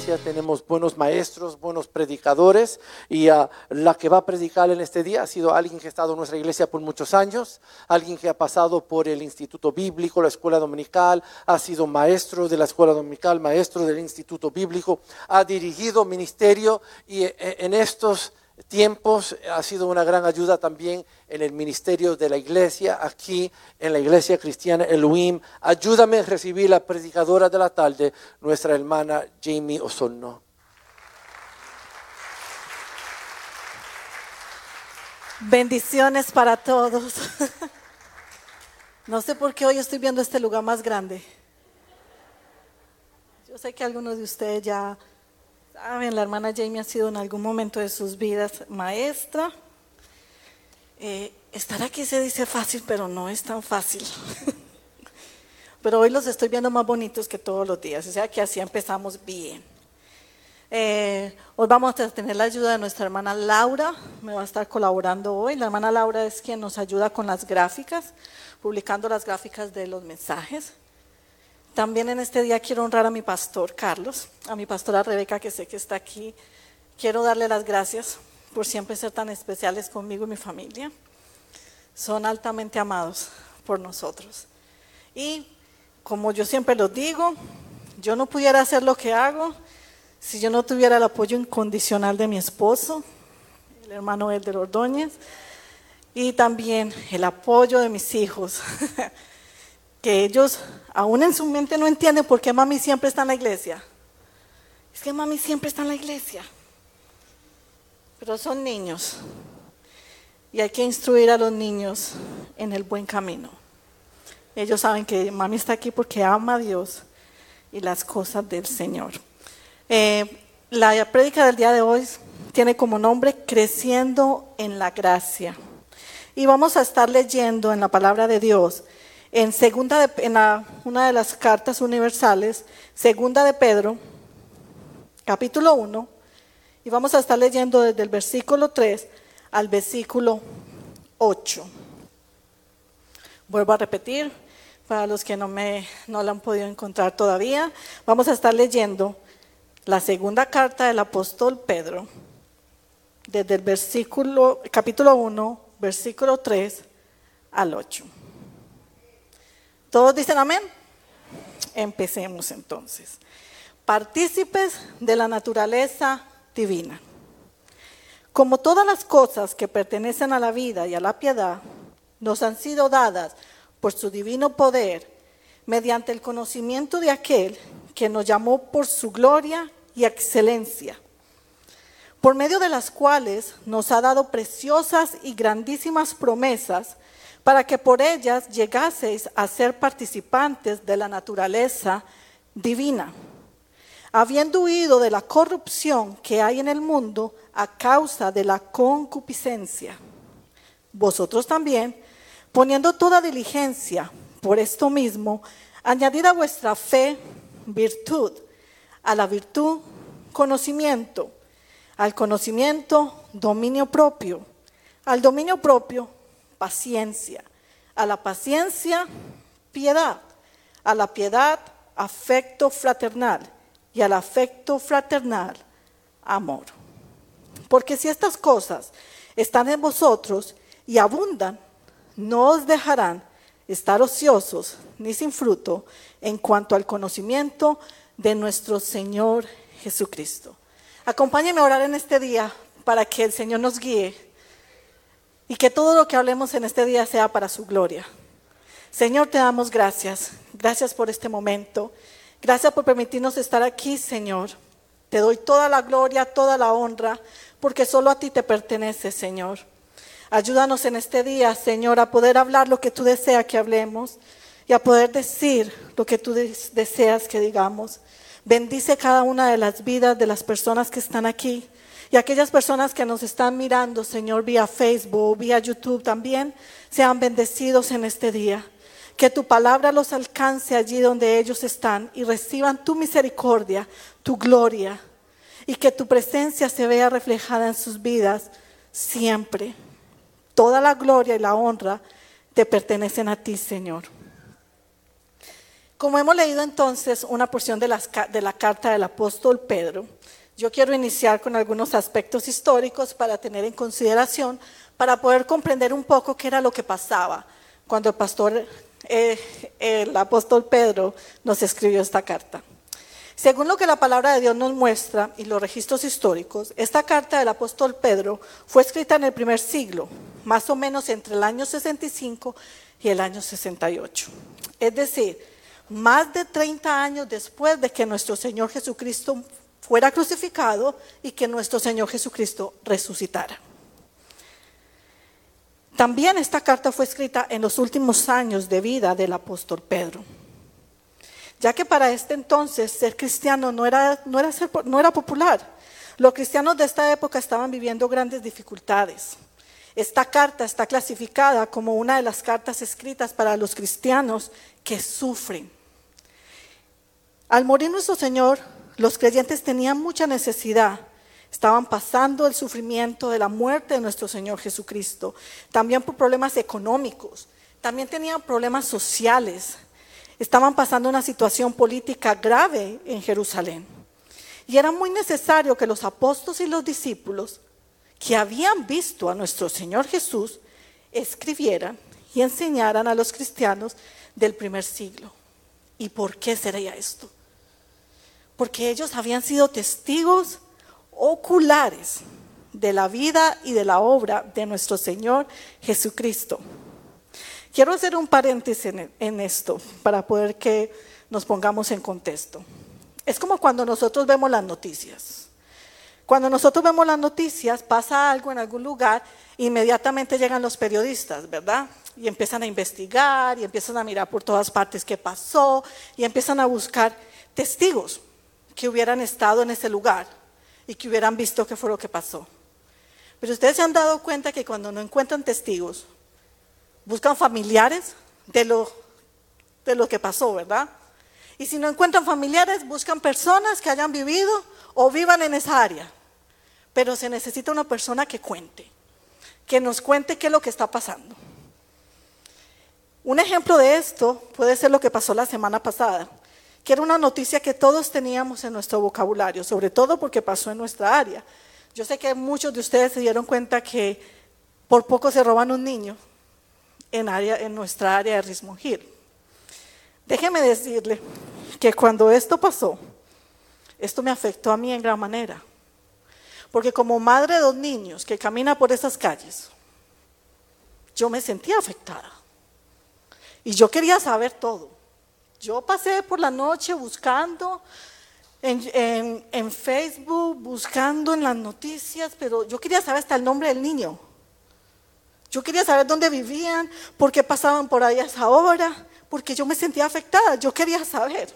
iglesia tenemos buenos maestros, buenos predicadores, y la que va a predicar en este día ha sido alguien que ha estado en nuestra iglesia por muchos años, alguien que ha pasado por el Instituto Bíblico, la escuela dominical, ha sido maestro de la escuela dominical, maestro del Instituto Bíblico, ha dirigido ministerio, y en estos tiempos ha sido una gran ayuda también en el ministerio de la iglesia, aquí en la iglesia cristiana Elohim. Ayúdame a recibir la predicadora de la tarde, nuestra hermana Jamie Osorno. Bendiciones para todos. No sé por qué hoy estoy viendo este lugar más grande. Yo sé que algunos de ustedes ya saben, la hermana Jamie ha sido en algún momento de sus vidas maestra. Estar aquí se dice fácil, pero no es tan fácil. Pero hoy los estoy viendo más bonitos que todos los días, o sea que así empezamos bien. Hoy vamos a tener la ayuda de nuestra hermana Laura, me va a estar colaborando hoy. La hermana Laura es quien nos ayuda con las gráficas, publicando las gráficas de los mensajes. También en este día quiero honrar a mi pastor Carlos, a mi pastora Rebeca, que sé que está aquí. Quiero darle las gracias por siempre ser tan especiales conmigo y mi familia. Son altamente amados por nosotros. Y como yo siempre los digo, yo no pudiera hacer lo que hago si yo no tuviera el apoyo incondicional de mi esposo, el hermano Elder Ordóñez, y también el apoyo de mis hijos, que ellos aún en su mente no entienden por qué mami siempre está en la iglesia. Es que mami siempre está en la iglesia. Pero son niños y hay que instruir a los niños en el buen camino. Ellos saben que mami está aquí porque ama a Dios y las cosas del Señor. La prédica del día de hoy tiene como nombre Creciendo en la Gracia. Y vamos a estar leyendo en la palabra de Dios en una de las cartas universales, segunda de Pedro, capítulo 1, y vamos a estar leyendo desde el versículo 3 al versículo 8. Vuelvo a repetir, para los que no la han podido encontrar todavía, vamos a estar leyendo la segunda carta del apóstol Pedro, desde el capítulo 1, versículo 3 al 8. ¿Todos dicen amén? Empecemos entonces. Partícipes de la naturaleza divina. Como todas las cosas que pertenecen a la vida y a la piedad, nos han sido dadas por su divino poder, mediante el conocimiento de aquel que nos llamó por su gloria y excelencia, por medio de las cuales nos ha dado preciosas y grandísimas promesas, para que por ellas llegaseis a ser participantes de la naturaleza divina, habiendo huido de la corrupción que hay en el mundo a causa de la concupiscencia. Vosotros también, poniendo toda diligencia por esto mismo, añadid a vuestra fe virtud, a la virtud conocimiento, al conocimiento dominio propio, al dominio propio paciencia, a la paciencia piedad, a la piedad afecto fraternal y al afecto fraternal amor. Porque si estas cosas están en vosotros y abundan, no os dejarán estar ociosos ni sin fruto en cuanto al conocimiento de nuestro Señor Jesucristo. Acompáñenme a orar en este día para que el Señor nos guíe y que todo lo que hablemos en este día sea para su gloria. Señor, te damos gracias. Gracias por este momento. Gracias por permitirnos estar aquí, Señor. Te doy toda la gloria, toda la honra, porque solo a ti te pertenece, Señor. Ayúdanos en este día, Señor, a poder hablar lo que tú deseas que hablemos y a poder decir lo que tú deseas que digamos. Bendice cada una de las vidas de las personas que están aquí. Y aquellas personas que nos están mirando, Señor, vía Facebook, vía YouTube también, sean bendecidos en este día. Que tu palabra los alcance allí donde ellos están y reciban tu misericordia, tu gloria. Y que tu presencia se vea reflejada en sus vidas siempre. Toda la gloria y la honra te pertenecen a ti, Señor. Como hemos leído entonces una porción de la carta del apóstol Pedro, yo quiero iniciar con algunos aspectos históricos para tener en consideración, para poder comprender un poco qué era lo que pasaba cuando el apóstol Pedro nos escribió esta carta. Según lo que la palabra de Dios nos muestra y los registros históricos, esta carta del apóstol Pedro fue escrita en el primer siglo, más o menos entre el año 65 y el año 68. Es decir, más de 30 años después de que nuestro Señor Jesucristo fuera crucificado y que nuestro Señor Jesucristo resucitara. También esta carta fue escrita en los últimos años de vida del apóstol Pedro, ya que para este entonces ser cristiano no era popular. Los cristianos de esta época estaban viviendo grandes dificultades. Esta carta está clasificada como una de las cartas escritas para los cristianos que sufren. Al morir nuestro Señor, los creyentes tenían mucha necesidad. Estaban pasando el sufrimiento de la muerte de nuestro Señor Jesucristo. También por problemas económicos. También tenían problemas sociales. Estaban pasando una situación política grave en Jerusalén. Y era muy necesario que los apóstoles y los discípulos que habían visto a nuestro Señor Jesús escribieran y enseñaran a los cristianos del primer siglo. ¿Y por qué sería esto? Porque ellos habían sido testigos oculares de la vida y de la obra de nuestro Señor Jesucristo. Quiero hacer un paréntesis en esto para poder que nos pongamos en contexto. Es como cuando nosotros vemos las noticias. Cuando nosotros vemos las noticias, pasa algo en algún lugar, inmediatamente llegan los periodistas, ¿verdad? Y empiezan a investigar y empiezan a mirar por todas partes qué pasó y empiezan a buscar testigos que hubieran estado en ese lugar y que hubieran visto qué fue lo que pasó. Pero ustedes se han dado cuenta que cuando no encuentran testigos, buscan familiares de lo que pasó, ¿verdad? Y si no encuentran familiares, buscan personas que hayan vivido o vivan en esa área. Pero se necesita una persona que cuente, que nos cuente qué es lo que está pasando. Un ejemplo de esto puede ser lo que pasó la semana pasada, que era una noticia que todos teníamos en nuestro vocabulario, sobre todo porque pasó en nuestra área. Yo sé que muchos de ustedes se dieron cuenta que por poco se roban un niño en nuestra área de Richmond Hill. Déjeme decirle que cuando esto pasó, esto me afectó a mí en gran manera. Porque como madre de 2 niños que camina por esas calles, yo me sentía afectada. Y yo quería saber todo. Yo pasé por la noche buscando en Facebook, buscando en las noticias, pero yo quería saber hasta el nombre del niño. Yo quería saber dónde vivían, por qué pasaban por ahí a esa hora, porque yo me sentía afectada, yo quería saber.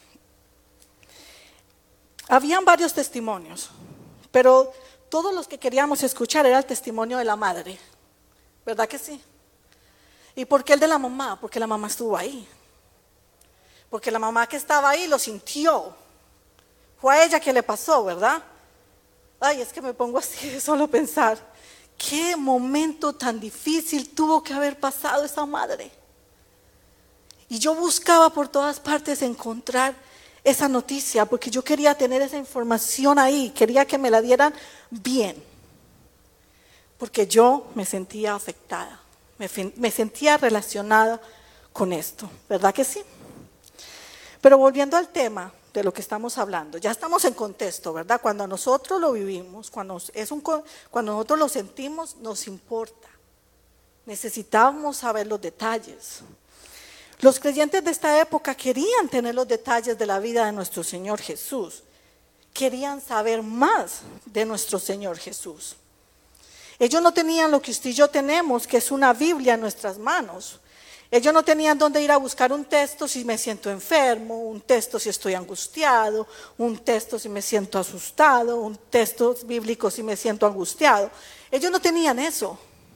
Habían varios testimonios, pero todos los que queríamos escuchar era el testimonio de la madre, ¿verdad que sí? ¿Y por qué el de la mamá? Porque la mamá estuvo ahí. Porque la mamá que estaba ahí lo sintió. Fue a ella que le pasó, ¿verdad? Ay, es que me pongo así de solo pensar. ¿Qué momento tan difícil tuvo que haber pasado esa madre? Y yo buscaba por todas partes encontrar esa noticia, porque yo quería tener esa información ahí, quería que me la dieran bien. Porque yo me sentía afectada, me sentía relacionada con esto, ¿verdad que sí? Pero volviendo al tema de lo que estamos hablando, ya estamos en contexto, ¿verdad? Cuando nosotros lo vivimos, cuando nosotros lo sentimos, nos importa. Necesitamos saber los detalles. Los creyentes de esta época querían tener los detalles de la vida de nuestro Señor Jesús. Querían saber más de nuestro Señor Jesús. Ellos no tenían lo que usted y yo tenemos, que es una Biblia en nuestras manos. Ellos no tenían dónde ir a buscar un texto si me siento enfermo, un texto si estoy angustiado, un texto si me siento asustado, un texto bíblico si me siento angustiado. Ellos no tenían eso.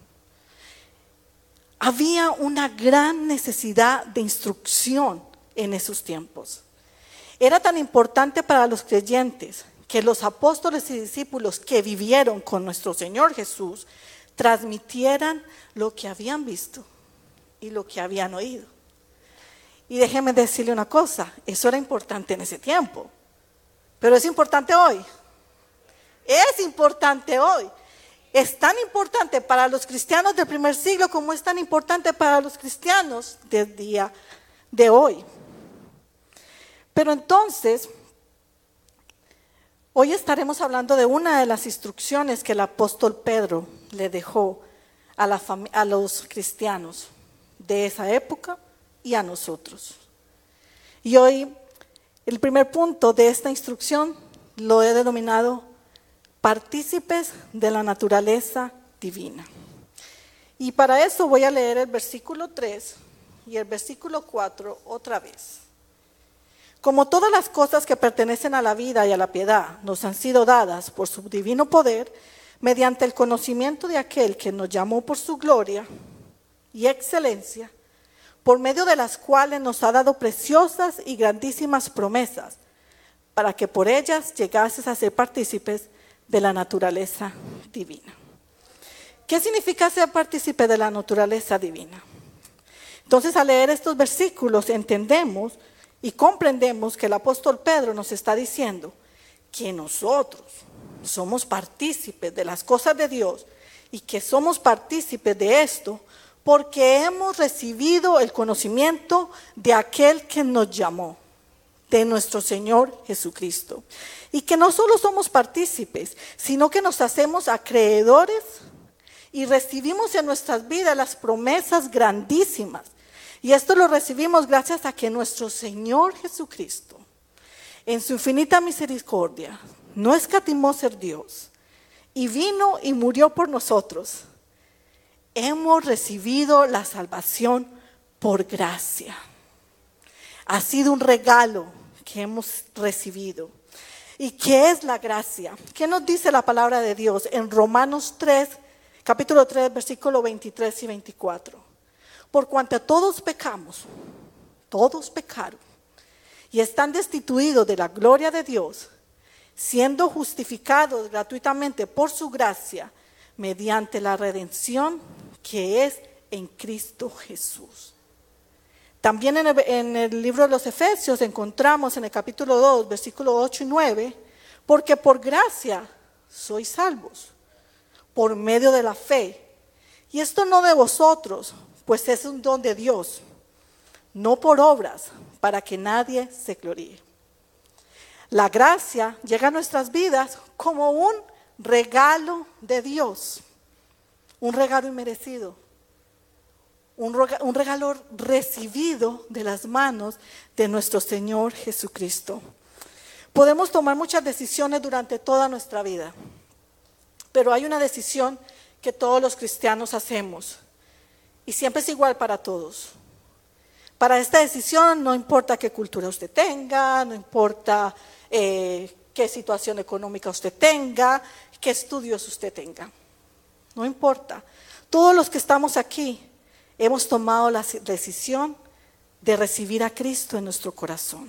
Había una gran necesidad de instrucción en esos tiempos. Era tan importante para los creyentes que los apóstoles y discípulos que vivieron con nuestro Señor Jesús transmitieran lo que habían visto y lo que habían oído. Y déjeme decirle una cosa, eso era importante en ese tiempo, pero es importante hoy. Es importante hoy. Es tan importante para los cristianos del primer siglo como es tan importante para los cristianos del día de hoy. Pero entonces, hoy estaremos hablando de una de las instrucciones que el apóstol Pedro le dejó a los cristianos de esa época y a nosotros. Y hoy el primer punto de esta instrucción lo he denominado partícipes de la naturaleza divina. Y para eso voy a leer el versículo 3 y el versículo 4 otra vez. Como todas las cosas que pertenecen a la vida y a la piedad nos han sido dadas por su divino poder, mediante el conocimiento de aquel que nos llamó por su gloria y excelencia, por medio de las cuales nos ha dado preciosas y grandísimas promesas, para que por ellas llegases a ser partícipes de la naturaleza divina. ¿Qué significa ser partícipe de la naturaleza divina? Entonces, al leer estos versículos entendemos y comprendemos que el apóstol Pedro nos está diciendo que nosotros somos partícipes de las cosas de Dios y que somos partícipes de esto porque hemos recibido el conocimiento de aquel que nos llamó, de nuestro Señor Jesucristo. Y que no solo somos partícipes, sino que nos hacemos acreedores y recibimos en nuestras vidas las promesas grandísimas. Y esto lo recibimos gracias a que nuestro Señor Jesucristo, en su infinita misericordia, no escatimó ser Dios y vino y murió por nosotros. Hemos recibido la salvación por gracia. Ha sido un regalo que hemos recibido. ¿Y qué es la gracia? ¿Qué nos dice la palabra de Dios en Romanos 3, capítulo 3, versículo 23 y 24? Por cuanto todos pecamos, todos pecaron y están destituidos de la gloria de Dios, siendo justificados gratuitamente por su gracia, mediante la redención que es en Cristo Jesús. También en el libro de los Efesios encontramos en el capítulo 2, versículos 8 y 9, porque por gracia sois salvos, por medio de la fe. Y esto no de vosotros, pues es un don de Dios, no por obras, para que nadie se gloríe. La gracia llega a nuestras vidas como un regalo de Dios, un regalo inmerecido. Un regalo recibido de las manos de nuestro Señor Jesucristo. Podemos tomar muchas decisiones durante toda nuestra vida, pero hay una decisión que todos los cristianos hacemos y siempre es igual para todos. Para esta decisión no importa qué cultura usted tenga, no importa qué situación económica usted tenga, qué estudios usted tenga, no importa. Todos los que estamos aquí hemos tomado la decisión de recibir a Cristo en nuestro corazón.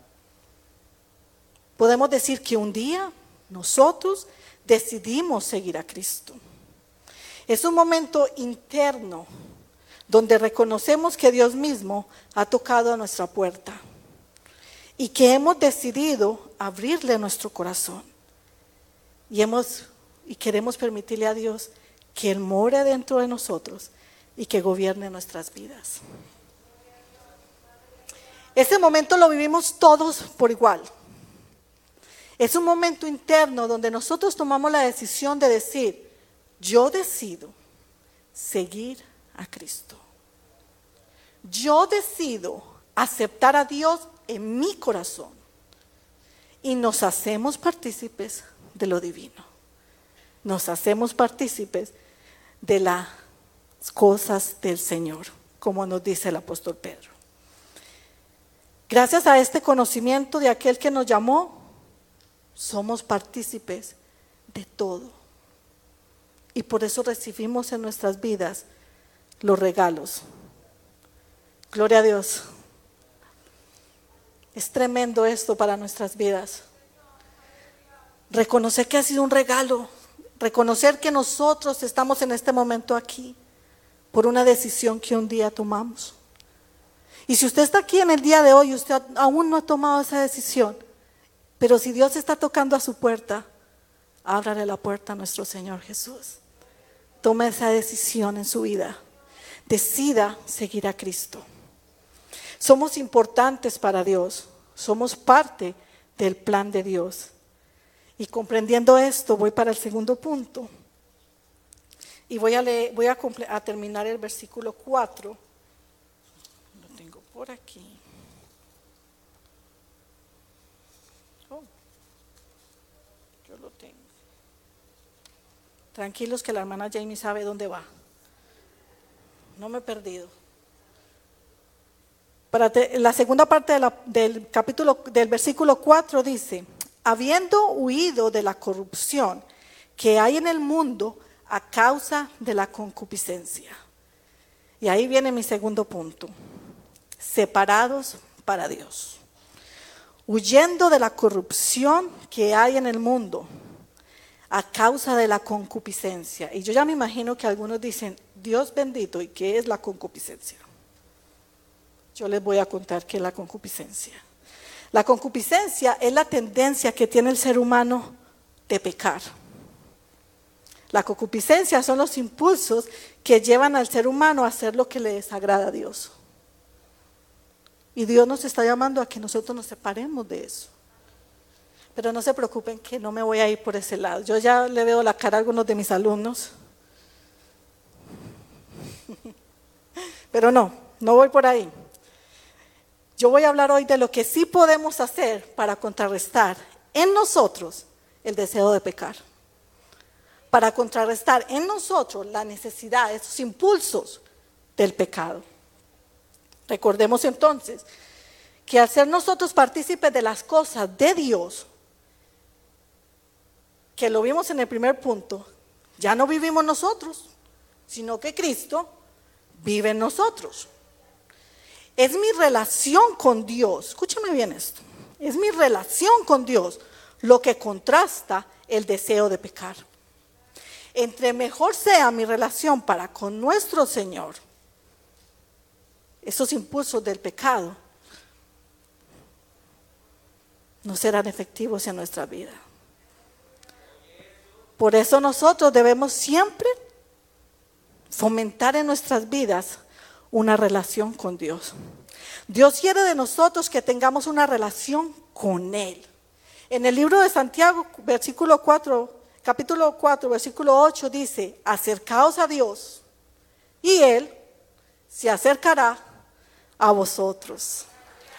Podemos decir que un día nosotros decidimos seguir a Cristo. Es un momento interno donde reconocemos que Dios mismo ha tocado a nuestra puerta y que hemos decidido abrirle nuestro corazón. Y queremos permitirle a Dios que Él more dentro de nosotros y que gobierne nuestras vidas. Ese momento lo vivimos todos por igual. Es un momento interno donde nosotros tomamos la decisión de decir, yo decido seguir a Cristo. Yo decido aceptar a Dios en mi corazón y nos hacemos partícipes de lo divino. Nos hacemos partícipes de las cosas del Señor, como nos dice el apóstol Pedro. Gracias a este conocimiento de aquel que nos llamó, somos partícipes de todo. Y por eso recibimos en nuestras vidas los regalos. Gloria a Dios. Es tremendo esto para nuestras vidas. Reconocer que ha sido un regalo. Reconocer que nosotros estamos en este momento aquí por una decisión que un día tomamos. Y si usted está aquí en el día de hoy, usted aún no ha tomado esa decisión, pero si Dios está tocando a su puerta, ábrale la puerta a nuestro Señor Jesús. Tome esa decisión en su vida. Decida seguir a Cristo. Somos importantes para Dios. Somos parte del plan de Dios. Y comprendiendo esto, voy para el segundo punto. Y voy a terminar el versículo 4. Lo tengo por aquí. Yo lo tengo. Tranquilos que la hermana Jamie sabe dónde va. No me he perdido. La segunda parte del capítulo, del versículo 4 dice: habiendo huido de la corrupción que hay en el mundo a causa de la concupiscencia. Y ahí viene mi segundo punto. Separados para Dios. Huyendo de la corrupción que hay en el mundo a causa de la concupiscencia. Y yo ya me imagino que algunos dicen: Dios bendito, ¿y qué es la concupiscencia? Yo les voy a contar qué es la concupiscencia. La concupiscencia es la tendencia que tiene el ser humano de pecar. La concupiscencia son los impulsos que llevan al ser humano a hacer lo que le desagrada a Dios. Y Dios nos está llamando a que nosotros nos separemos de eso. Pero no se preocupen que no me voy a ir por ese lado. Yo ya le veo la cara a algunos de mis alumnos. Pero no voy por ahí. Yo voy a hablar hoy de lo que sí podemos hacer para contrarrestar en nosotros el deseo de pecar. Para contrarrestar en nosotros la necesidad, esos impulsos del pecado. Recordemos entonces que al ser nosotros partícipes de las cosas de Dios, que lo vimos en el primer punto, ya no vivimos nosotros, sino que Cristo vive en nosotros. Es mi relación con Dios, escúchame bien esto, es mi relación con Dios lo que contrasta el deseo de pecar. Entre mejor sea mi relación para con nuestro Señor, esos impulsos del pecado no serán efectivos en nuestra vida. Por eso nosotros debemos siempre fomentar en nuestras vidas una relación con Dios. Dios quiere de nosotros que tengamos una relación con Él. En el libro de Santiago, capítulo 4, versículo 8 dice: acercaos a Dios y Él se acercará a vosotros.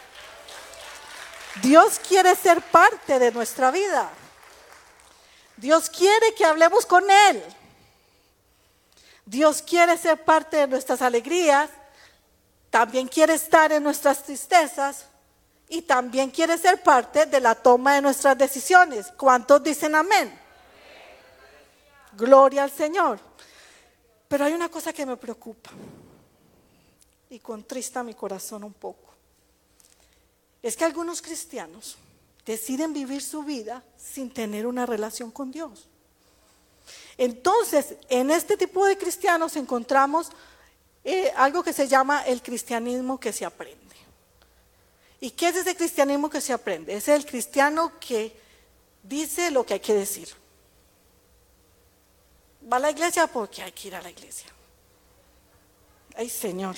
Dios quiere ser parte de nuestra vida. Dios quiere que hablemos con Él. Dios quiere ser parte de nuestras alegrías, también quiere estar en nuestras tristezas y también quiere ser parte de la toma de nuestras decisiones. ¿Cuántos dicen amén? Gloria al Señor. Pero hay una cosa que me preocupa y contrista mi corazón un poco. Es que algunos cristianos deciden vivir su vida sin tener una relación con Dios. Entonces, en este tipo de cristianos encontramos algo que se llama el cristianismo que se aprende. ¿Y qué es ese cristianismo que se aprende? Es el cristiano que dice lo que hay que decir. Va a la iglesia porque hay que ir a la iglesia. Ay, Señor.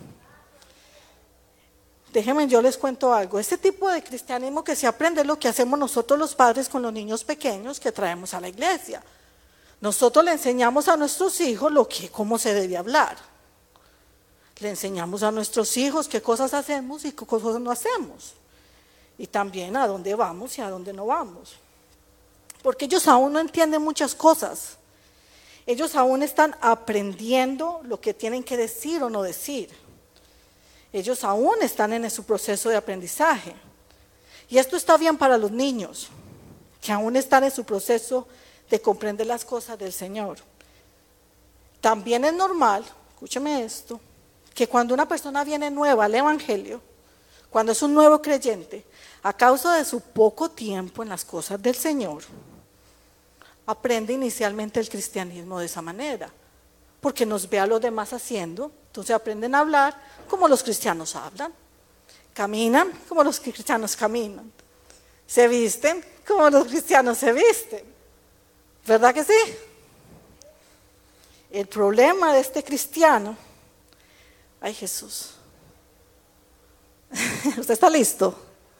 Déjenme, yo les cuento algo. Ese tipo de cristianismo que se aprende es lo que hacemos nosotros los padres con los niños pequeños que traemos a la iglesia. Nosotros le enseñamos a nuestros hijos cómo se debe hablar. Le enseñamos a nuestros hijos qué cosas hacemos y qué cosas no hacemos. Y también a dónde vamos y a dónde no vamos. Porque ellos aún no entienden muchas cosas. Ellos aún están aprendiendo lo que tienen que decir o no decir. Ellos aún están en su proceso de aprendizaje. Y esto está bien para los niños, que aún están en su proceso de comprender las cosas del Señor. También es normal, escúcheme esto, que cuando una persona viene nueva al Evangelio, cuando es un nuevo creyente, a causa de su poco tiempo en las cosas del Señor, aprende inicialmente el cristianismo de esa manera, porque nos ve a los demás haciendo, entonces aprenden a hablar como los cristianos hablan. caminan como los cristianos caminan, se visten como los cristianos se visten, ¿verdad que sí? El problema de este cristiano, ay Jesús, ¿usted está listo?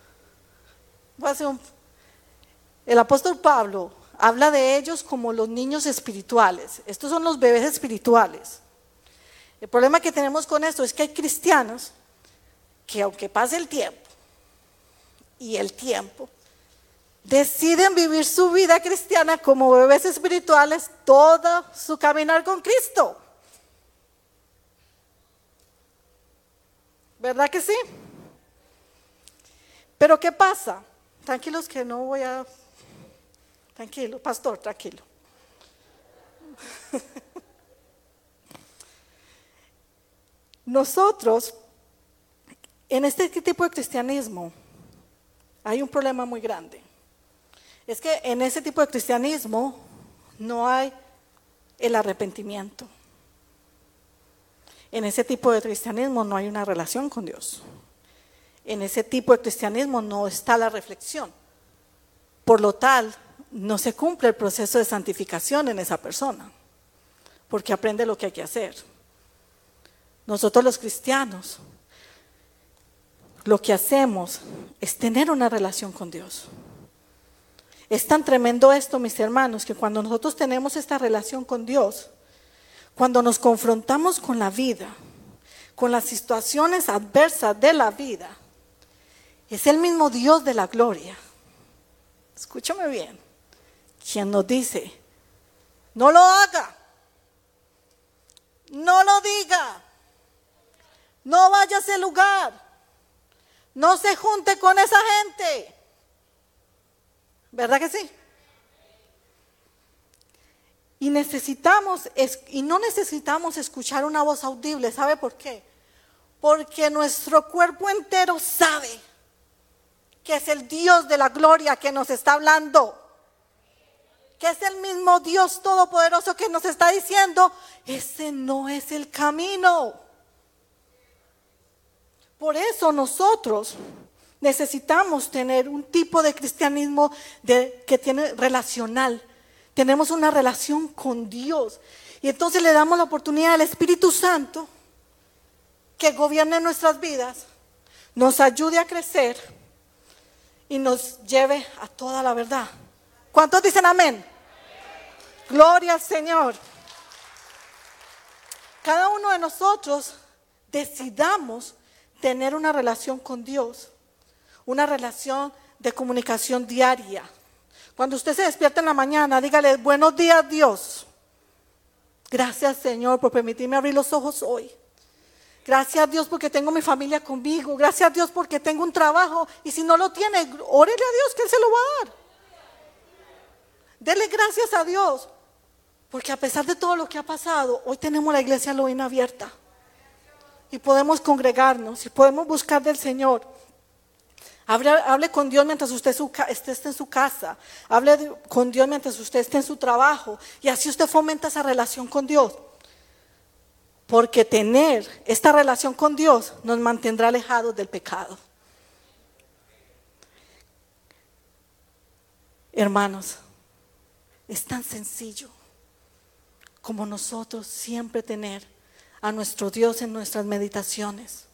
El apóstol Pablo habla de ellos como los niños espirituales. Estos son los bebés espirituales. El problema que tenemos con esto es que hay cristianos que aunque pase el tiempo y el tiempo, deciden vivir su vida cristiana como bebés espirituales todo su caminar con Cristo. ¿Verdad que sí? Pero ¿qué pasa? Tranquilos que no voy a... Tranquilo, pastor, tranquilo. Nosotros, en este tipo de cristianismo, hay un problema muy grande. Es que en ese tipo de cristianismo no hay el arrepentimiento. En ese tipo de cristianismo no hay una relación con Dios. En ese tipo de cristianismo no está la reflexión. Por lo tal, no se cumple el proceso de santificación en esa persona, porque aprende lo que hay que hacer. Nosotros los cristianos, lo que hacemos es tener una relación con Dios. Es tan tremendo esto, mis hermanos, que cuando nosotros tenemos esta relación con Dios, cuando nos confrontamos con la vida, con las situaciones adversas de la vida, es el mismo Dios de la gloria. Escúchame bien, quien nos dice, no lo haga, no lo diga, no vaya a ese lugar, no se junte con esa gente. ¿Verdad que sí? Y no necesitamos escuchar una voz audible. ¿Sabe por qué? Porque nuestro cuerpo entero sabe que es el Dios de la gloria que nos está hablando. Que es el mismo Dios todopoderoso que nos está diciendo, ese no es el camino. Por eso nosotros necesitamos tener un tipo de cristianismo que tiene relacional. Tenemos una relación con Dios. Y entonces le damos la oportunidad al Espíritu Santo que gobierne nuestras vidas, nos ayude a crecer y nos lleve a toda la verdad. ¿Cuántos dicen amén? Gloria al Señor. Cada uno de nosotros decidamos tener una relación con Dios. Una relación de comunicación diaria. Cuando usted se despierta en la mañana, dígale, buenos días Dios. Gracias Señor por permitirme abrir los ojos hoy. Gracias Dios porque tengo mi familia conmigo. Gracias Dios porque tengo un trabajo. Y si no lo tiene, órele a Dios que Él se lo va a dar. Dele gracias a Dios. Porque a pesar de todo lo que ha pasado, hoy tenemos la iglesia Elohim abierta. Y podemos congregarnos y podemos buscar del Señor. Hable con Dios mientras usted esté en su casa. Hable con Dios mientras usted esté en su trabajo. Y así usted fomenta esa relación con Dios. Porque tener esta relación con Dios nos mantendrá alejados del pecado. Hermanos, es tan sencillo como nosotros siempre tener a nuestro Dios en nuestras meditaciones.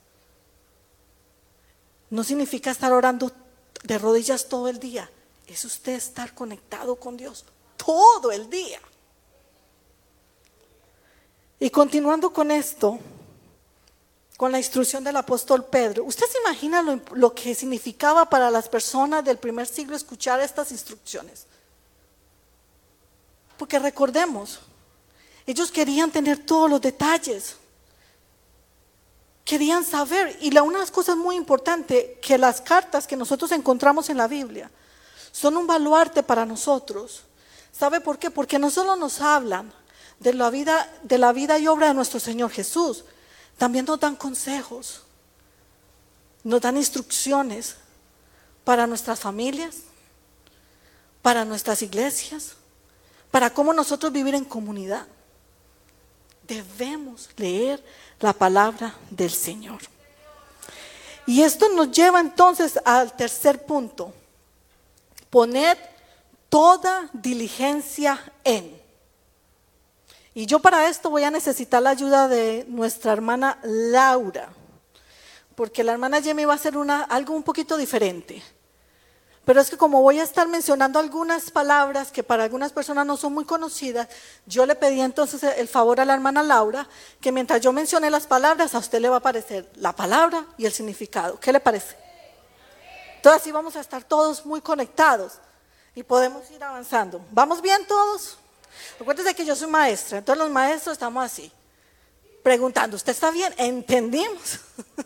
No significa estar orando de rodillas todo el día. Es usted estar conectado con Dios todo el día. Y continuando con esto, con la instrucción del apóstol Pedro, ¿usted se imagina lo que significaba para las personas del primer siglo escuchar estas instrucciones? Porque recordemos, ellos querían tener todos los detalles. Querían saber, y una de las cosas muy importantes, que las cartas que nosotros encontramos en la Biblia son un baluarte para nosotros. ¿Sabe por qué? Porque no solo nos hablan de la vida y obra de nuestro Señor Jesús, también nos dan consejos, nos dan instrucciones para nuestras familias, para nuestras iglesias, para cómo nosotros vivir en comunidad. Debemos leer la palabra del Señor. Y esto nos lleva entonces al tercer punto. Poner toda diligencia en. Y yo para esto voy a necesitar la ayuda de nuestra hermana Laura, porque la hermana Jamie va a hacer algo un poquito diferente. Pero es que como voy a estar mencionando algunas palabras que para algunas personas no son muy conocidas, yo le pedí entonces el favor a la hermana Laura que mientras yo mencione las palabras, a usted le va a aparecer la palabra y el significado. ¿Qué le parece? Entonces así vamos a estar todos muy conectados y podemos ir avanzando. ¿Vamos bien todos? Recuérdese que yo soy maestra, entonces los maestros estamos así, preguntando, ¿usted está bien? ¿Entendimos?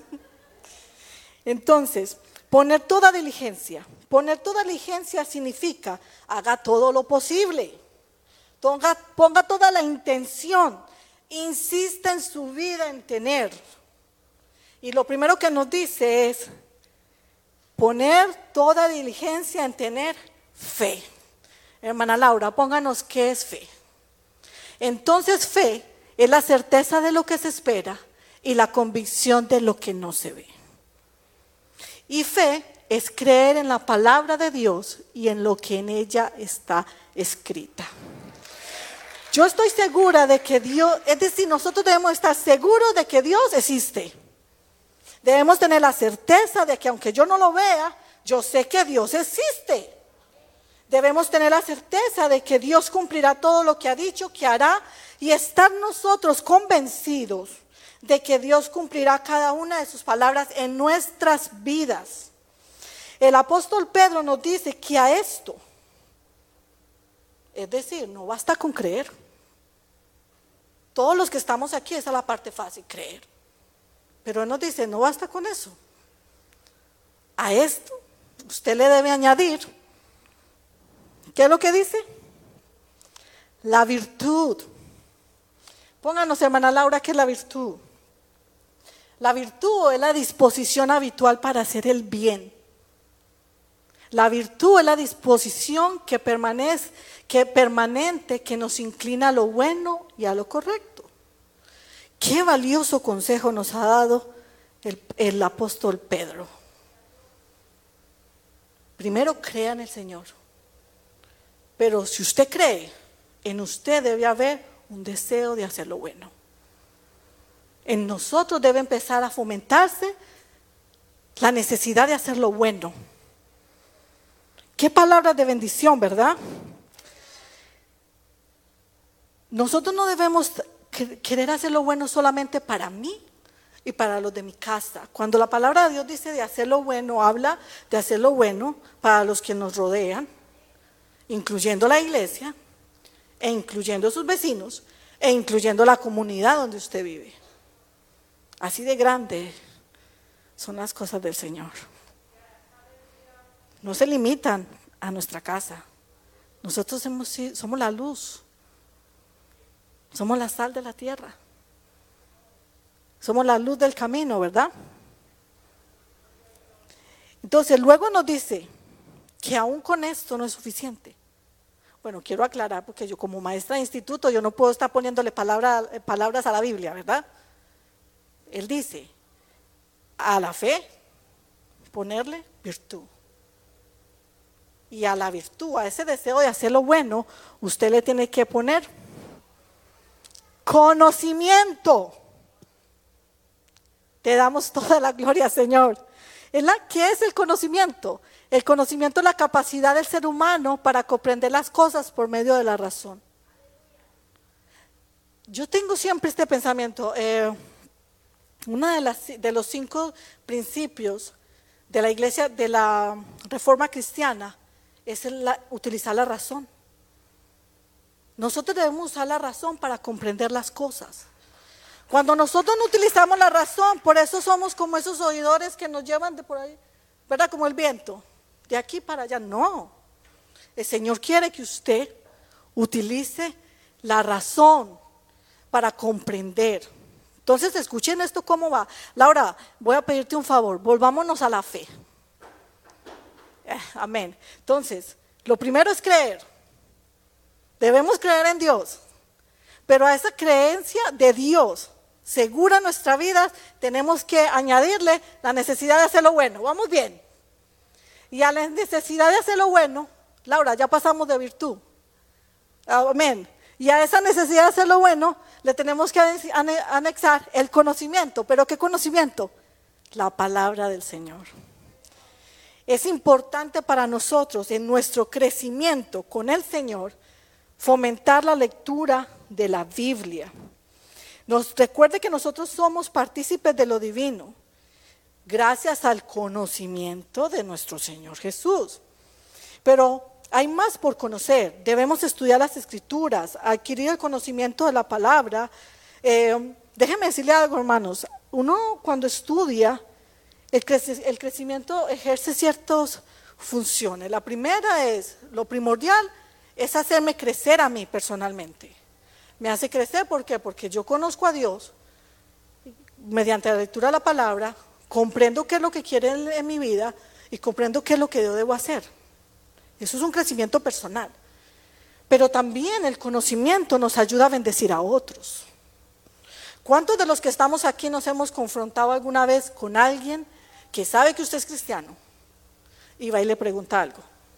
Entonces, poner toda diligencia. Poner toda diligencia significa haga todo lo posible, ponga toda la intención, insista en su vida en tener. Y lo primero que nos dice es poner toda diligencia en tener fe. Hermana Laura, pónganos qué es fe. Entonces fe es la certeza de lo que se espera y la convicción de lo que no se ve. Y fe es creer en la palabra de Dios y en lo que en ella está escrita. Yo estoy segura de que Dios, es decir, nosotros debemos estar seguros de que Dios existe. Debemos tener la certeza de que aunque yo no lo vea, yo sé que Dios existe. Debemos tener la certeza de que Dios cumplirá todo lo que ha dicho que hará y estar nosotros convencidos de que Dios cumplirá cada una de sus palabras en nuestras vidas. El apóstol Pedro nos dice que a esto, es decir, no basta con creer. Todos los que estamos aquí, esa es la parte fácil, creer. Pero él nos dice, no basta con eso. A esto usted le debe añadir, ¿qué es lo que dice? La virtud. Pónganos, hermana Laura, ¿qué es la virtud? La virtud es la disposición habitual para hacer el bien. La virtud es la disposición permanente que nos inclina a lo bueno y a lo correcto. Qué valioso consejo nos ha dado el apóstol Pedro. Primero, crea en el Señor. Pero si usted cree, en usted debe haber un deseo de hacer lo bueno. En nosotros debe empezar a fomentarse la necesidad de hacer lo bueno. Qué palabras de bendición, ¿verdad? Nosotros no debemos querer hacer lo bueno solamente para mí y para los de mi casa. Cuando la palabra de Dios dice de hacer lo bueno, habla de hacer lo bueno para los que nos rodean, incluyendo la iglesia, e incluyendo sus vecinos, e incluyendo la comunidad donde usted vive. Así de grande son las cosas del Señor. No se limitan a nuestra casa. Nosotros somos la luz. Somos la sal de la tierra. Somos la luz del camino, ¿verdad? Entonces, luego nos dice que aún con esto no es suficiente. Bueno, quiero aclarar, porque yo como maestra de instituto, yo no puedo estar poniéndole palabras a la Biblia, ¿verdad? Él dice, a la fe, ponerle virtud. Y a la virtud, a ese deseo de hacer lo bueno, usted le tiene que poner conocimiento. Te damos toda la gloria, Señor. ¿Qué es el conocimiento? El conocimiento es la capacidad del ser humano para comprender las cosas por medio de la razón. Yo tengo siempre este pensamiento. Uno de los 5 principios de la iglesia, de la reforma cristiana, es utilizar la razón. Nosotros debemos usar la razón para comprender las cosas. Cuando nosotros no utilizamos la razón, por eso somos como esos oidores que nos llevan de por ahí, ¿verdad? Como el viento, de aquí para allá. No, el Señor quiere que usted utilice la razón para comprender. Entonces, escuchen esto cómo va. Laura, voy a pedirte un favor, volvámonos a la fe. Amén. Entonces, lo primero es creer. Debemos creer en Dios. Pero a esa creencia de Dios segura en nuestra vida, tenemos que añadirle la necesidad de hacer lo bueno. Vamos bien. Y a la necesidad de hacer lo bueno, Laura, ya pasamos de virtud. Amén. Y a esa necesidad de hacer lo bueno, le tenemos que anexar el conocimiento. ¿Pero qué conocimiento? La palabra del Señor. Es importante para nosotros, en nuestro crecimiento con el Señor, fomentar la lectura de la Biblia. Recuerde que nosotros somos partícipes de lo divino, gracias al conocimiento de nuestro Señor Jesús. Pero hay más por conocer. Debemos estudiar las Escrituras, adquirir el conocimiento de la palabra. Déjenme decirle algo, hermanos. Uno cuando estudia, el crecimiento ejerce ciertas funciones. La primera es, lo primordial, es hacerme crecer a mí personalmente. Me hace crecer, ¿por qué? Porque yo conozco a Dios mediante la lectura de la palabra, comprendo qué es lo que quiere en mi vida y comprendo qué es lo que yo debo hacer. Eso es un crecimiento personal. Pero también el conocimiento nos ayuda a bendecir a otros. ¿Cuántos de los que estamos aquí nos hemos confrontado alguna vez con alguien que sabe que usted es cristiano y va y le pregunta algo?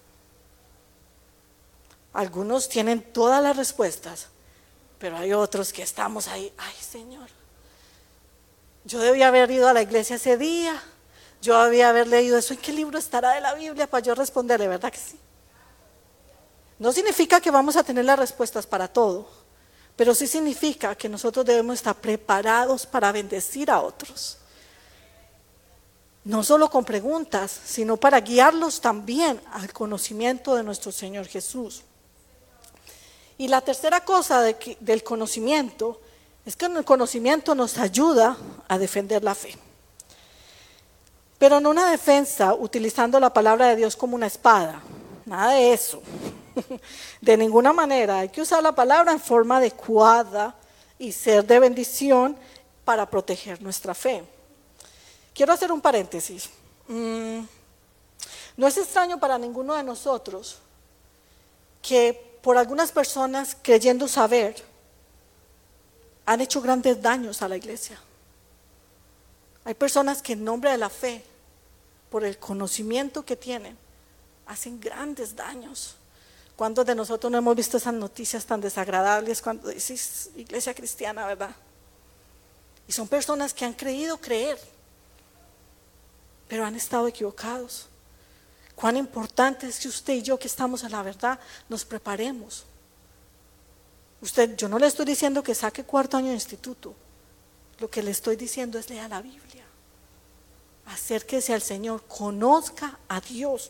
Algunos tienen todas las respuestas, pero hay otros que estamos ahí, ay Señor, yo debía haber ido a la iglesia ese día, yo debía haber leído eso, ¿en qué libro estará de la Biblia para yo responderle? ¿Verdad que sí? No significa que vamos a tener las respuestas para todo, pero sí significa que nosotros debemos estar preparados para bendecir a otros. No solo con preguntas, sino para guiarlos también al conocimiento de nuestro Señor Jesús. Y la tercera cosa del conocimiento es que el conocimiento nos ayuda a defender la fe. Pero no una defensa utilizando la palabra de Dios como una espada, nada de eso. De ninguna manera, hay que usar la palabra en forma adecuada y ser de bendición para proteger nuestra fe. Quiero hacer un paréntesis. No es extraño para ninguno de nosotros que por algunas personas creyendo saber han hecho grandes daños a la iglesia. Hay personas que en nombre de la fe, por el conocimiento que tienen, hacen grandes daños. ¿Cuántos de nosotros no hemos visto esas noticias tan desagradables cuando dices iglesia cristiana, verdad? Y son personas que han creído creer, pero han estado equivocados. Cuán importante es que usted y yo que estamos en la verdad nos preparemos. Yo no le estoy diciendo que saque cuarto año de instituto. Lo que le estoy diciendo es lea la Biblia. Acérquese al Señor, conozca a Dios.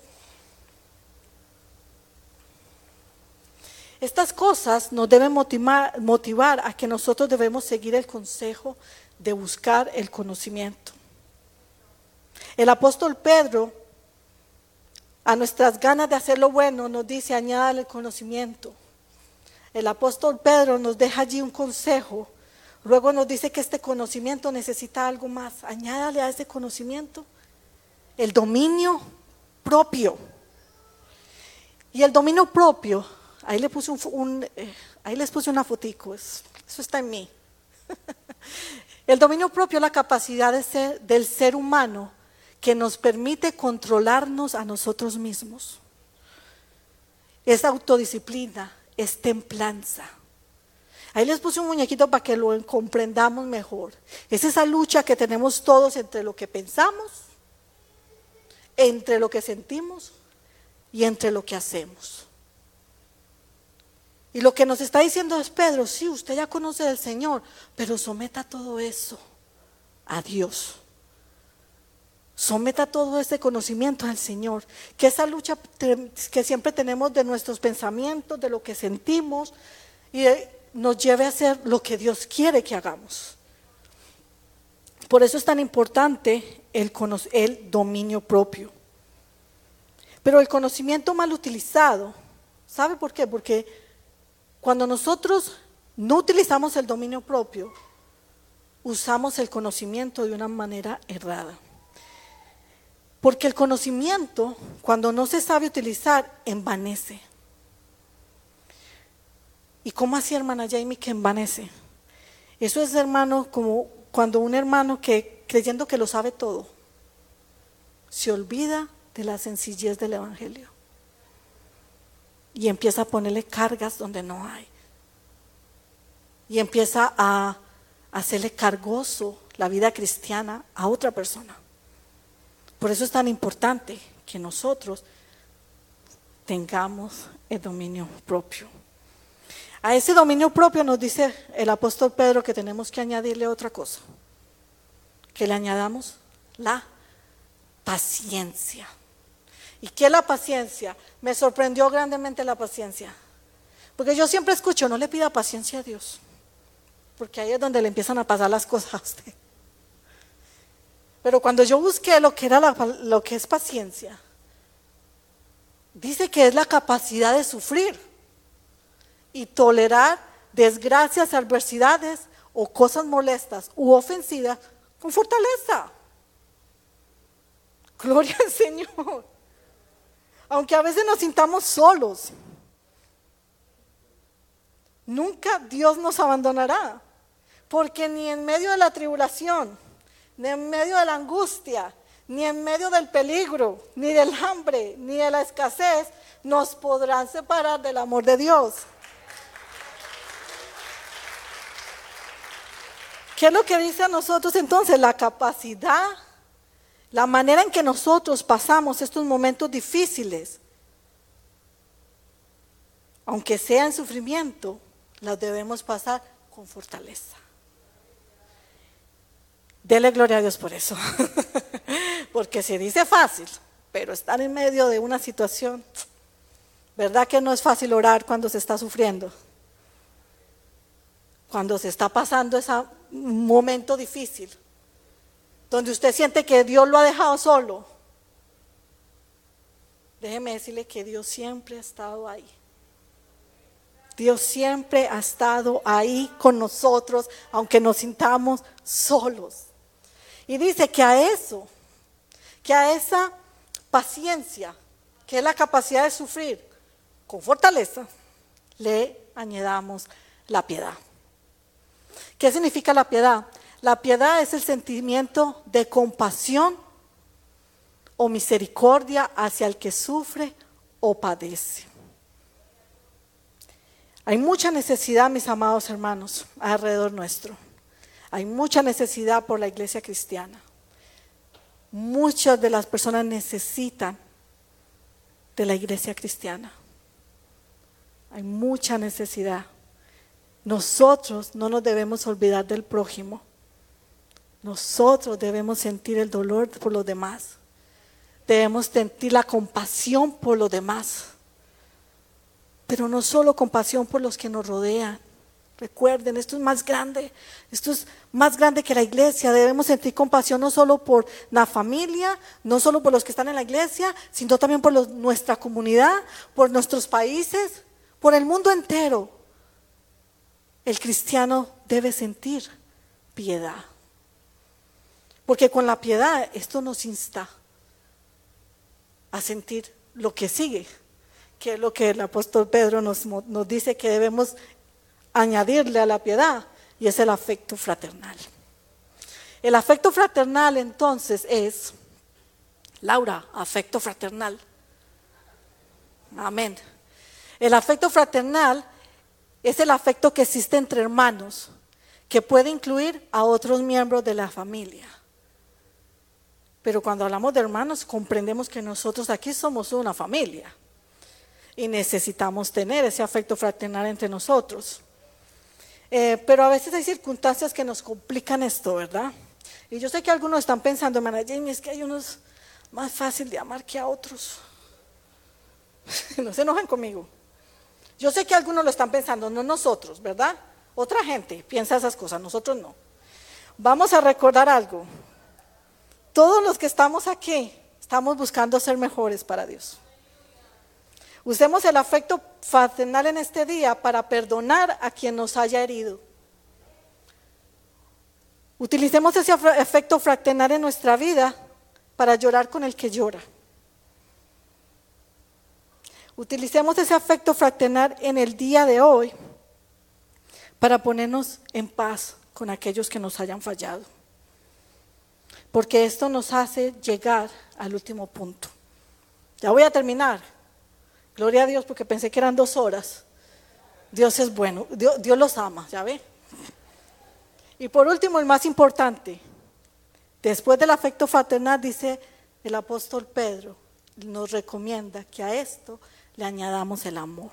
Estas cosas nos deben motivar a que nosotros debemos seguir el consejo de buscar el conocimiento. El apóstol Pedro, a nuestras ganas de hacer lo bueno, nos dice, añádale el conocimiento. El apóstol Pedro nos deja allí un consejo, luego nos dice que este conocimiento necesita algo más. Añádale a ese conocimiento el dominio propio. Y el dominio propio, ahí les puse una fotico, eso está en mí. El dominio propio es la capacidad del ser humano que nos permite controlarnos a nosotros mismos. Es autodisciplina, es templanza. Ahí les puse un muñequito para que lo comprendamos mejor. Es esa lucha que tenemos todos entre lo que pensamos, entre lo que sentimos y entre lo que hacemos. Y lo que nos está diciendo es Pedro, sí, usted ya conoce del Señor, pero someta todo eso a Dios. Someta todo ese conocimiento al Señor, que esa lucha que siempre tenemos de nuestros pensamientos, de lo que sentimos, y nos lleve a hacer lo que Dios quiere que hagamos. Por eso es tan importante el dominio propio. Pero el conocimiento mal utilizado, ¿sabe por qué? Porque cuando nosotros no utilizamos el dominio propio, usamos el conocimiento de una manera errada. Porque el conocimiento, cuando no se sabe utilizar, envanece. ¿Y cómo así, hermana Jamie, que envanece? Eso es, hermano, como cuando un hermano que creyendo que lo sabe todo, se olvida de la sencillez del evangelio y empieza a ponerle cargas donde no hay. Y empieza a hacerle cargoso la vida cristiana a otra persona. Por eso es tan importante que nosotros tengamos el dominio propio. A ese dominio propio nos dice el apóstol Pedro que tenemos que añadirle otra cosa, que le añadamos la paciencia. ¿Y qué es la paciencia? Me sorprendió grandemente la paciencia, porque yo siempre escucho, no le pida paciencia a Dios, porque ahí es donde le empiezan a pasar las cosas a usted. Pero cuando yo busqué lo que era lo que es paciencia, dice que es la capacidad de sufrir y tolerar desgracias, adversidades o cosas molestas u ofensivas con fortaleza. Gloria al Señor. Aunque a veces nos sintamos solos, nunca Dios nos abandonará, porque ni en medio de la tribulación, ni en medio de la angustia, ni en medio del peligro, ni del hambre, ni de la escasez, nos podrán separar del amor de Dios. ¿Qué es lo que dice a nosotros entonces? La capacidad, la manera en que nosotros pasamos estos momentos difíciles, aunque sea en sufrimiento, las debemos pasar con fortaleza. Dele gloria a Dios por eso, porque se dice fácil, pero estar en medio de una situación, ¿verdad que no es fácil orar cuando se está sufriendo? Cuando se está pasando ese momento difícil, donde usted siente que Dios lo ha dejado solo. Déjeme decirle que Dios siempre ha estado ahí. Dios siempre ha estado ahí con nosotros, aunque nos sintamos solos. Y dice que a esa paciencia, que es la capacidad de sufrir con fortaleza, le añadamos la piedad. ¿Qué significa la piedad? La piedad es el sentimiento de compasión o misericordia hacia el que sufre o padece. Hay mucha necesidad, mis amados hermanos, alrededor nuestro. Hay mucha necesidad por la iglesia cristiana. Muchas de las personas necesitan de la iglesia cristiana. Hay mucha necesidad. Nosotros no nos debemos olvidar del prójimo. Nosotros debemos sentir el dolor por los demás. Debemos sentir la compasión por los demás. Pero no solo compasión por los que nos rodean. Recuerden, esto es más grande que la iglesia. Debemos sentir compasión no solo por la familia, no solo por los que están en la iglesia, sino también por nuestra comunidad, por nuestros países, por el mundo entero. El cristiano debe sentir piedad. Porque con la piedad esto nos insta a sentir lo que sigue, que es lo que el apóstol Pedro nos dice que debemos añadirle a la piedad, y es el afecto fraternal. El afecto fraternal entonces es, Laura, afecto fraternal. Amén. El afecto fraternal es el afecto que existe entre hermanos, que puede incluir a otros miembros de la familia. Pero cuando hablamos de hermanos, comprendemos que nosotros aquí somos una familia y necesitamos tener ese afecto fraternal entre nosotros. Pero a veces hay circunstancias que nos complican esto, ¿verdad? Y yo sé que algunos están pensando, hermana Jamie, es que hay unos más fácil de amar que a otros. No se enojen conmigo. Yo sé que algunos lo están pensando, no nosotros, ¿verdad? Otra gente piensa esas cosas, nosotros no. Vamos a recordar algo. Todos los que estamos aquí estamos buscando ser mejores para Dios. Usemos el afecto fraternal en este día para perdonar a quien nos haya herido. Utilicemos ese afecto fraternal en nuestra vida para llorar con el que llora. Utilicemos ese afecto fraternal en el día de hoy para ponernos en paz con aquellos que nos hayan fallado. Porque esto nos hace llegar al último punto. Ya voy a terminar. Gloria a Dios, porque pensé que eran 2 horas. Dios es bueno, Dios los ama, ¿ya ve? Y por último, el más importante, después del afecto fraternal, dice el apóstol Pedro, nos recomienda que a esto le añadamos el amor.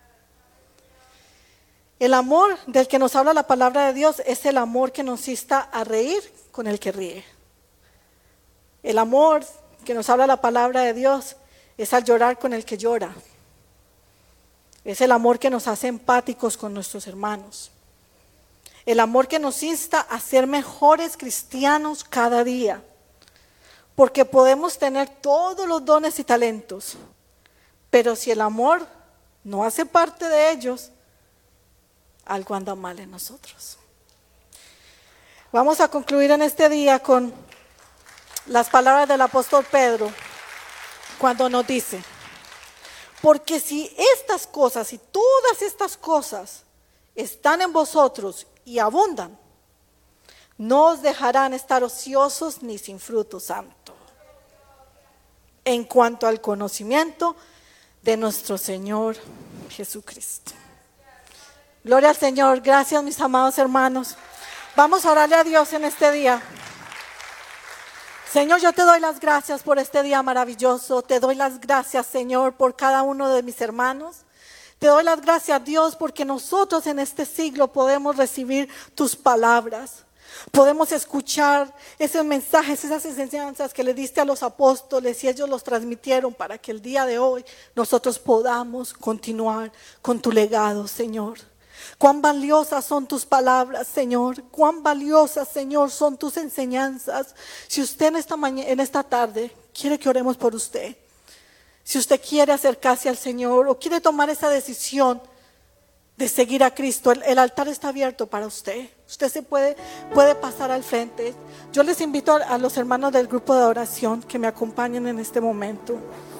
El amor del que nos habla la palabra de Dios es el amor que nos insta a reír con el que ríe. El amor que nos habla la palabra de Dios es al llorar con el que llora. Es el amor que nos hace empáticos con nuestros hermanos. El amor que nos insta a ser mejores cristianos cada día. Porque podemos tener todos los dones y talentos, pero si el amor no hace parte de ellos, algo anda mal en nosotros. Vamos a concluir en este día con las palabras del apóstol Pedro, cuando nos dice: porque si estas cosas y todas estas cosas están en vosotros y abundan, no os dejarán estar ociosos ni sin fruto santo, en cuanto al conocimiento de nuestro Señor Jesucristo. Gloria al Señor. Gracias, mis amados hermanos. Vamos a orarle a Dios en este día. Señor, yo te doy las gracias por este día maravilloso. Te doy las gracias, Señor, por cada uno de mis hermanos. Te doy las gracias, Dios, porque nosotros en este siglo podemos recibir tus palabras. Podemos escuchar esos mensajes, esas enseñanzas que le diste a los apóstoles y ellos los transmitieron para que el día de hoy nosotros podamos continuar con tu legado, Señor. Cuán valiosas son tus palabras, Señor. Cuán valiosas, Señor, son tus enseñanzas. Si usted en esta tarde quiere que oremos por usted, si usted quiere acercarse al Señor o quiere tomar esa decisión de seguir a Cristo, el altar está abierto para usted. Usted se puede pasar al frente. Yo les invito a los hermanos del grupo de oración que me acompañen en este momento.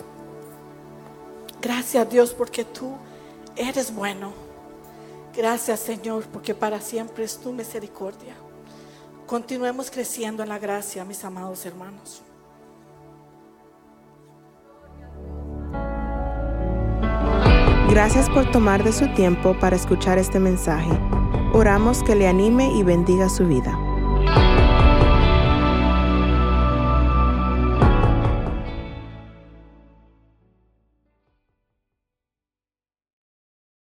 Gracias, Dios, porque tú eres bueno. Gracias, Señor, porque para siempre es tu misericordia. Continuemos creciendo en la gracia, mis amados hermanos. Gracias por tomar de su tiempo para escuchar este mensaje. Oramos que le anime y bendiga su vida.